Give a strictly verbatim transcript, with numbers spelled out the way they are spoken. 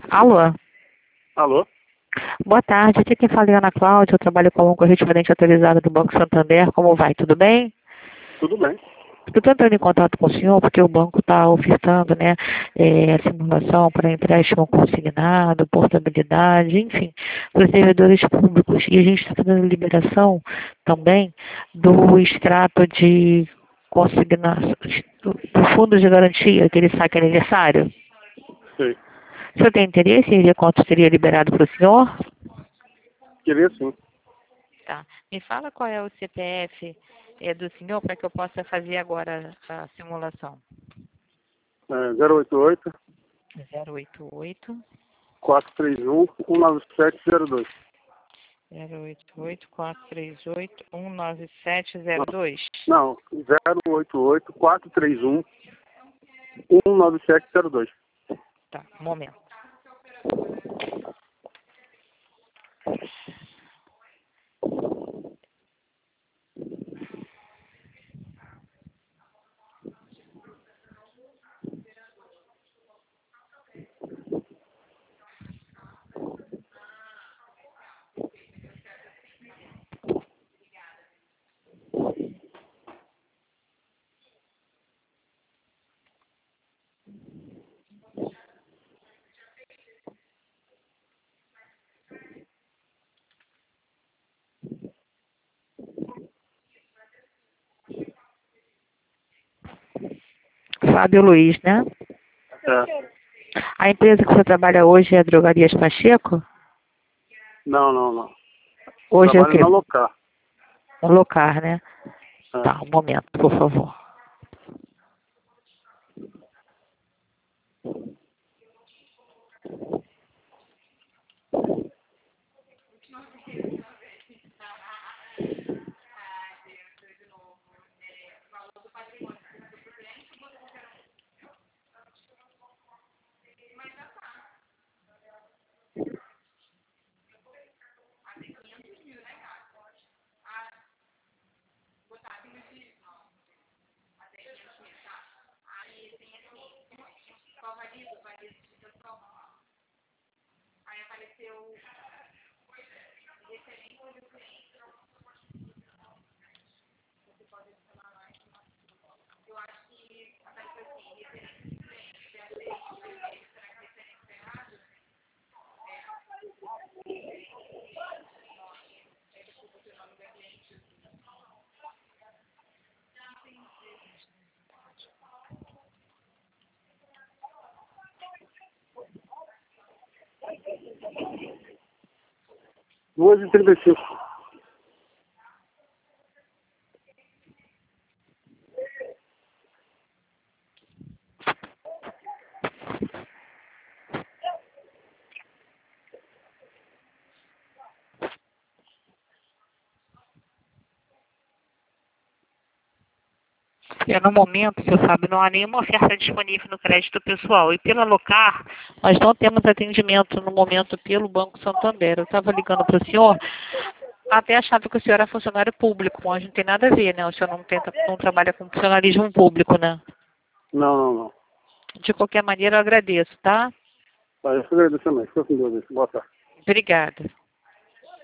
Alô? Alô? Boa tarde, aqui quem fala é Ana Cláudia, eu trabalho como correspondente autorizada do Banco Santander. Como vai? Tudo bem? Tudo bem. Estou tentando em contato com o senhor porque o banco está ofertando, né, é, a simulação para empréstimo consignado, portabilidade, enfim, para os servidores públicos. E a gente está fazendo liberação também do extrato de consignação, do fundo de garantia, aquele saque aniversário. Sei. O senhor tem interesse em ver quanto seria liberado para o senhor? Queria sim. Tá. Me fala qual é o C P F é, do senhor para que eu possa fazer agora a simulação. É, zero oito oito, zero oito oito, quatro três um, um nove sete zero dois. zero oito oito, quatro três oito, um nove sete zero dois. Não, zero oito oito, quatro três um, um nove sete zero dois. Tá, um momento. Fábio Luiz, né? É. A empresa que você trabalha hoje é a Drogarias Pacheco? Não, não, não. Hoje é o Trabalho quê? na Locar. No Locar, né? É. Tá, um momento, por favor. duas e trinta e cinco. É, no momento, seu Fábio, não há nenhuma oferta disponível no crédito pessoal. E pela Locar, nós não temos atendimento no momento pelo Banco Santander. Eu estava ligando para o senhor, até achava que o senhor era funcionário público, mas não tem nada a ver, né? O senhor não, tenta, não trabalha com funcionalismo público, né? Não, não, não. De qualquer maneira, eu agradeço, tá? Tá, eu agradeço também. Fico com Deus. Boa tarde. Obrigada.